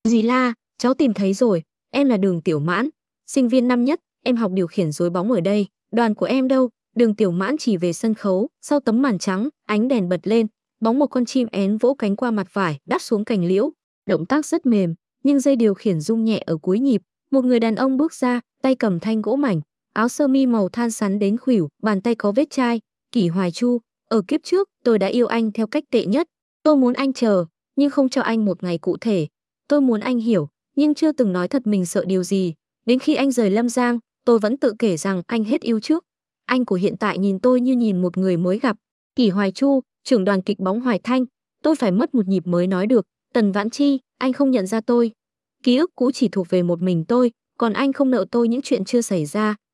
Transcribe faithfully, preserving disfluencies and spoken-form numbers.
Dì La, cháu tìm thấy rồi, em là Đường Tiểu Mãn, sinh viên năm nhất, em học điều khiển rối bóng ở đây, đoàn của em đâu? Đường Tiểu Mãn chỉ về sân khấu, sau tấm màn trắng, ánh đèn bật lên, bóng một con chim én vỗ cánh qua mặt vải, đáp xuống cành liễu. Động tác rất mềm, nhưng dây điều khiển rung nhẹ ở cuối nhịp, một người đàn ông bước ra, tay cầm thanh gỗ mảnh, áo sơ mi màu than sắn đến khuỷu, bàn tay có vết chai. Kỷ Hoài Chu, ở kiếp trước, tôi đã yêu anh theo cách tệ nhất. Tôi muốn anh chờ, nhưng không cho anh một ngày cụ thể. Tôi muốn anh hiểu, nhưng chưa từng nói thật mình sợ điều gì. Đến khi anh rời Lâm Giang, tôi vẫn tự kể rằng anh hết yêu trước. Anh của hiện tại nhìn tôi như nhìn một người mới gặp. Kỷ Hoài Chu, trưởng đoàn kịch bóng Hoài Thanh, tôi phải mất một nhịp mới nói được. Tần Vãn Chi, anh không nhận ra tôi. Ký ức cũ chỉ thuộc về một mình tôi, còn anh không nợ tôi những chuyện chưa xảy ra.